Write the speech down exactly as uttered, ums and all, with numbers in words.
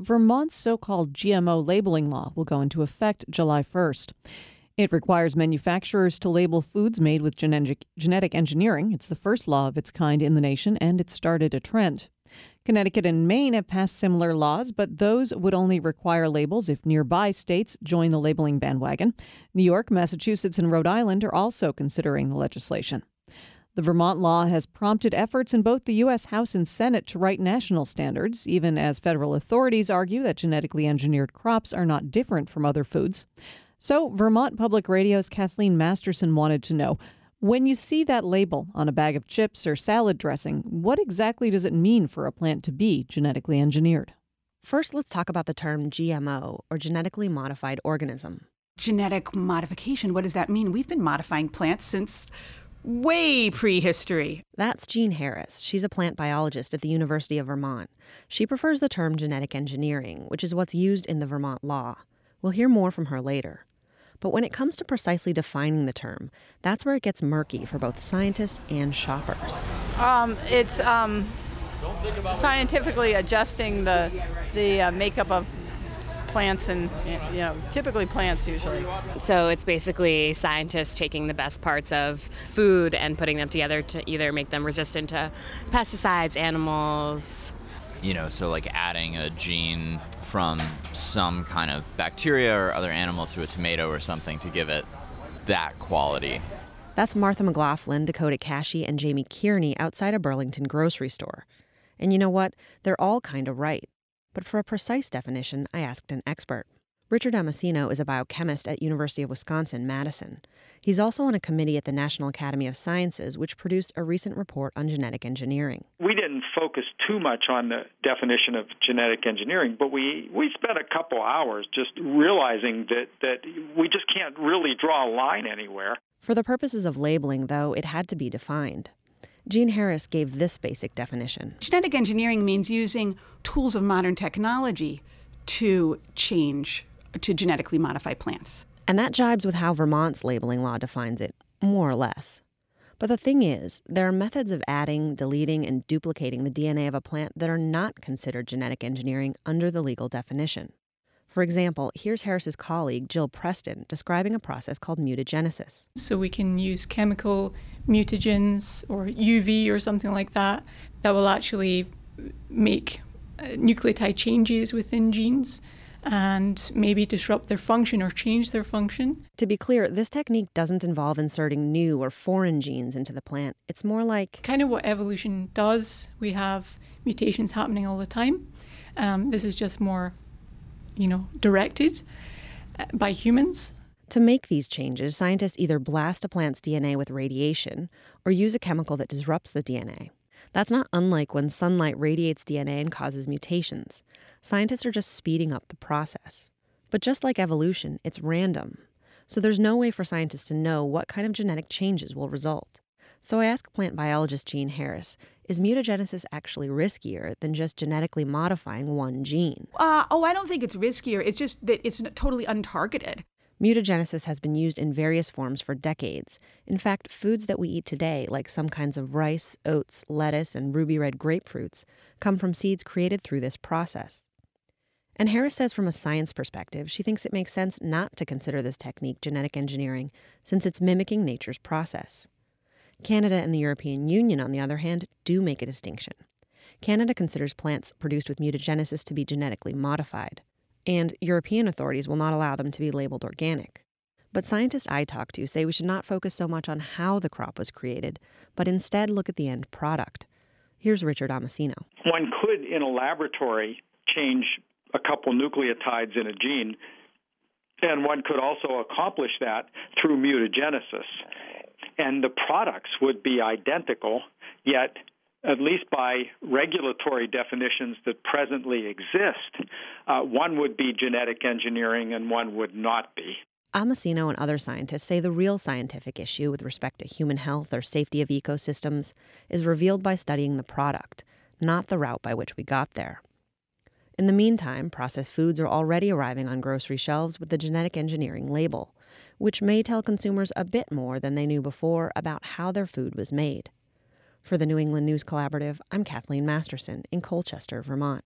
Vermont's so-called G M O labeling law will go into effect July first. It requires manufacturers to label foods made with genetic, genetic engineering. It's the first law of its kind in the nation, and it started a trend. Connecticut and Maine have passed similar laws, but those would only require labels if nearby states join the labeling bandwagon. New York, Massachusetts, and Rhode Island are also considering the legislation. The Vermont law has prompted efforts in both the U S House and Senate to write national standards, even as federal authorities argue that genetically engineered crops are not different from other foods. So Vermont Public Radio's Kathleen Masterson wanted to know, when you see that label on a bag of chips or salad dressing, what exactly does it mean for a plant to be genetically engineered? First, let's talk about the term G M O, or genetically modified organism. Genetic modification, what does that mean? We've been modifying plants since way prehistory. That's Jean Harris. She's a plant biologist at the University of Vermont. She prefers the term genetic engineering, which is what's used in the Vermont law. We'll hear more from her later. But when it comes to precisely defining the term, that's where it gets murky for both scientists and shoppers. Um, it's um, scientifically adjusting the the uh, makeup of plants and, you know, typically plants usually. So it's basically scientists taking the best parts of food and putting them together to either make them resistant to pesticides, animals. You know, so like adding a gene from some kind of bacteria or other animal to a tomato or something to give it that quality. That's Martha McLaughlin, Dakota Cashy, and Jamie Kearney outside a Burlington grocery store. And you know what? They're all kind of right. But for a precise definition, I asked an expert. Richard Damasceno is a biochemist at University of Wisconsin-Madison. He's also on a committee at the National Academy of Sciences, which produced a recent report on genetic engineering. We didn't focus too much on the definition of genetic engineering, but we, we spent a couple hours just realizing that, that we just can't really draw a line anywhere. For the purposes of labeling, though, it had to be defined. Jean Harris gave this basic definition. Genetic engineering means using tools of modern technology to change, to genetically modify plants. And that jibes with how Vermont's labeling law defines it, more or less. But the thing is, there are methods of adding, deleting, and duplicating the D N A of a plant that are not considered genetic engineering under the legal definition. For example, here's Harris's colleague, Jill Preston, describing a process called mutagenesis. So we can use chemical mutagens or U V or something like that that will actually make uh, nucleotide changes within genes and maybe disrupt their function or change their function. To be clear, this technique doesn't involve inserting new or foreign genes into the plant. It's more like... kind of what evolution does. We have mutations happening all the time. Um, this is just more, you know, directed by humans. To make these changes, scientists either blast a plant's D N A with radiation or use a chemical that disrupts the D N A. That's not unlike when sunlight radiates D N A and causes mutations. Scientists are just speeding up the process. But just like evolution, it's random. So there's no way for scientists to know what kind of genetic changes will result. So I asked plant biologist Jean Harris, is mutagenesis actually riskier than just genetically modifying one gene? Uh, oh, I don't think it's riskier. It's just that it's totally untargeted. Mutagenesis has been used in various forms for decades. In fact, foods that we eat today, like some kinds of rice, oats, lettuce, and ruby red grapefruits, come from seeds created through this process. And Harris says from a science perspective, she thinks it makes sense not to consider this technique genetic engineering since it's mimicking nature's process. Canada and the European Union, on the other hand, do make a distinction. Canada considers plants produced with mutagenesis to be genetically modified, and European authorities will not allow them to be labeled organic. But scientists I talk to say we should not focus so much on how the crop was created, but instead look at the end product. Here's Richard Damasceno. One could, in a laboratory, change a couple nucleotides in a gene, and one could also accomplish that through mutagenesis. And the products would be identical, yet at least by regulatory definitions that presently exist, uh, one would be genetic engineering and one would not be. Damasceno and other scientists say the real scientific issue with respect to human health or safety of ecosystems is revealed by studying the product, not the route by which we got there. In the meantime, processed foods are already arriving on grocery shelves with the genetic engineering label, which may tell consumers a bit more than they knew before about how their food was made. For the New England News Collaborative, I'm Kathleen Masterson in Colchester, Vermont.